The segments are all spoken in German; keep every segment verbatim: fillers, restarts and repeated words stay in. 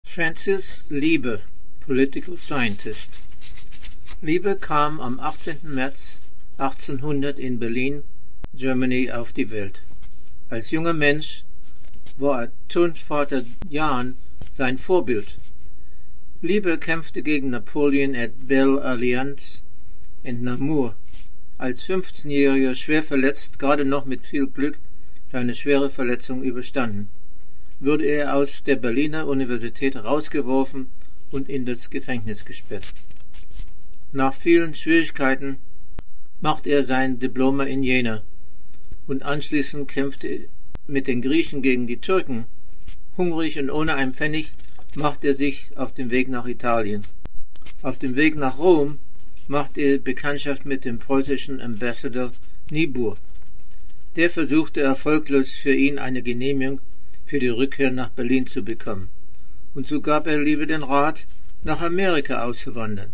Francis Liebe, Political Scientist. Liebe kam am achtzehnten März achtzehnhundert in Berlin, Germany, auf die Welt. Als junger Mensch war Turnvater Jan sein Vorbild. Liebe kämpfte gegen Napoleon at Belle Alliance in Namur. Als fünfzehnjähriger schwer verletzt, gerade noch mit viel Glück seine schwere Verletzung überstanden, wurde er aus der Berliner Universität rausgeworfen und in das Gefängnis gesperrt. Nach vielen Schwierigkeiten machte er sein Diplom in Jena und anschließend kämpfte er mit den Griechen gegen die Türken. Hungrig und ohne einen Pfennig machte er sich auf den Weg nach Italien. Auf dem Weg nach Rom machte er Bekanntschaft mit dem preußischen Ambassador Niebuhr. Der versuchte erfolglos für ihn eine Genehmigung für die Rückkehr nach Berlin zu bekommen, und so gab er Liebe den Rat, nach Amerika auszuwandern.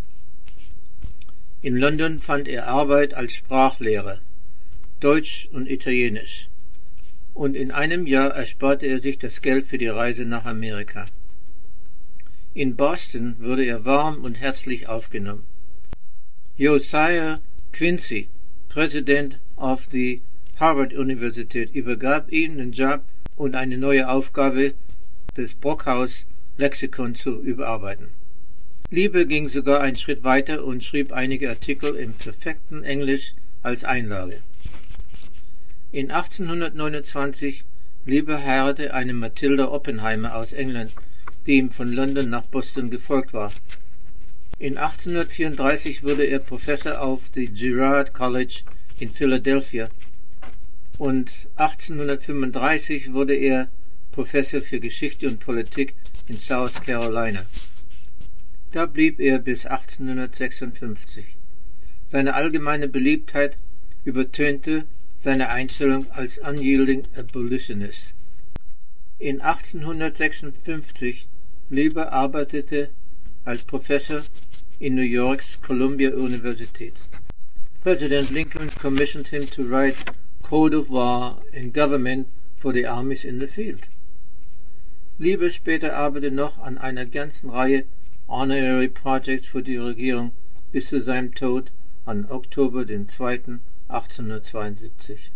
In London fand er Arbeit als Sprachlehrer, Deutsch und Italienisch, und in einem Jahr ersparte er sich das Geld für die Reise nach Amerika. In Boston wurde er warm und herzlich aufgenommen. Josiah Quincy, Präsident of the Harvard Universität, übergab ihm den Job und eine neue Aufgabe, das Brockhaus Lexikon zu überarbeiten. Liebe ging sogar einen Schritt weiter und schrieb einige Artikel im perfekten Englisch als Einlage. In achtzehnhundertneunundzwanzig Liebe heiratete eine Matilda Oppenheimer aus England, die ihm von London nach Boston gefolgt war. In achtzehnhundertvierunddreißig wurde er Professor auf dem Girard College in Philadelphia und achtzehnhundertfünfunddreißig wurde er Professor für Geschichte und Politik in South Carolina. Da blieb er bis achtzehnhundertsechsundfünfzig. Seine allgemeine Beliebtheit übertönte seine Einstellung als unyielding abolitionist. In achtzehnhundertsechsundfünfzig Liebe arbeitete als Professor in New Yorks Columbia University. President Lincoln commissioned him to write Code of War and Government for the Armies in the Field. Liebe später arbeitete noch an einer ganzen Reihe Honorary Projects für die Regierung bis zu seinem Tod am Oktober den zweiten achtzehnhundertzweiundsiebzig.